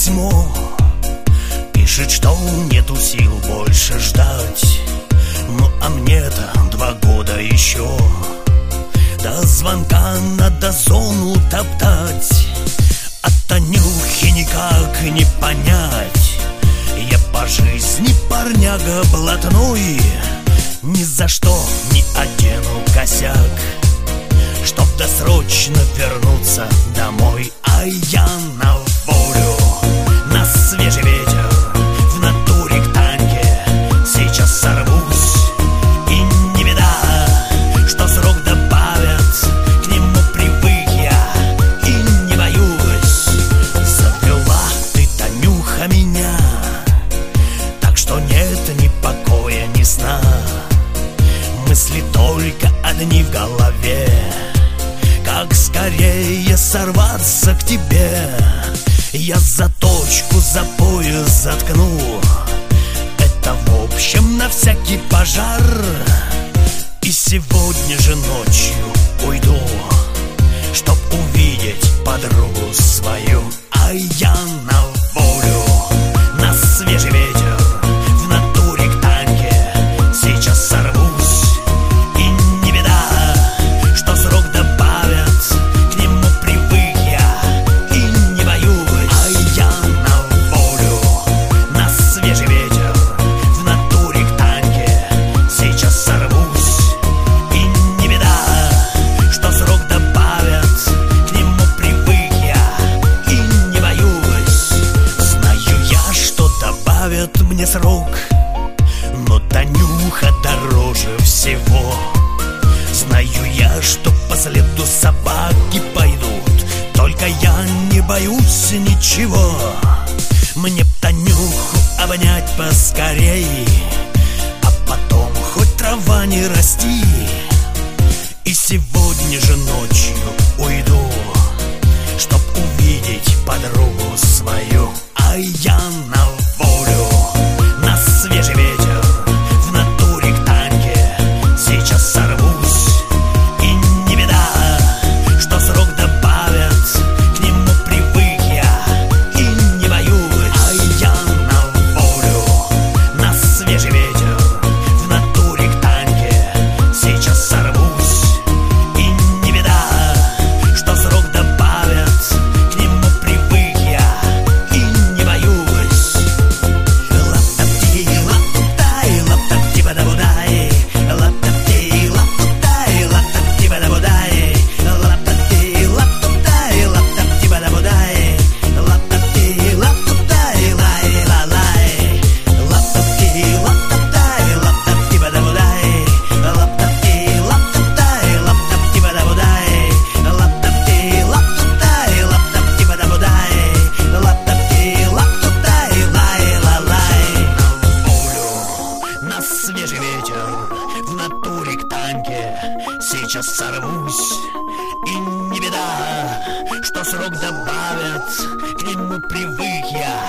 письмо. Пишет, что нету сил больше ждать. Ну а мне-то 2 года еще. До звонка надо зону топтать. А Танюхи никак не понять. Я по жизни парняга блатной, ни за что не одену косяк, чтоб досрочно вернуться домой. А я на волю, на свежий ветер, в натуре к танке сейчас сорвусь. И не беда, что срок добавят, к нему привык я и не боюсь. Завела ты, Танюха, меня, так что нет ни покоя, ни сна. Мысли только одни в голове, как скорее сорваться к тебе. Я заточку за пояс заткну. Это в общем на всякий пожар. И сегодня же ночью уйду, чтоб увидеть подругу свою. А я на волю, на свежий ветер, в натуре к танке сейчас сорвусь. И не беда, что срок добавят, к нему привык я и не боюсь. А я на волю, на свежий ветер, в натуре к танке сейчас сорвусь. И не беда, что срок добавят, к нему привык я и не боюсь. Знаю я, что добавят мне срок, но Танюха дороже всего. Знаю я, что по следу собаки пойдут, только я не боюсь ничего. Мне б Танюху обнять поскорей, а потом хоть трава не расти. И сегодня же ночью уйду, чтоб увидеть подругу свою. А я на волю, на свежий ветер, в натуре к танке сейчас сорвусь. И не беда, что срок добавят, к нему привык я и не боюсь. А я на волю, на свежий ветер, в натуре к танке сейчас сорвусь. И не беда, что срок добавят, к нему привык я и не боюсь. Лап-тап-ти, лап-тутай, лап-тап-ти-ба-да-будай, лап-тап-ти, лап-тутай, лап-тап-ти-ба-да-будай, лап-тап-ти, лап-тутай, лап-тап-ти-ба-да-будай, лап-тап-ти, лап-тутай, лай-ла-лай, лап-тап-ти, лап-тутай, лап-тап-ти-ба-да-будай, лап-тап-ти, лап-тутай, лап-тап-ти-ба-да-будай, лап-тап-ти, лап-тутай, лап-тап-ти-ба-да-будай, лап-тап-ти, лап-тутай, лай-ла-лай. На волю, на свежий ветер, в натуре к танке сейчас сорвусь. И не беда, что срок добавят, к нему привык я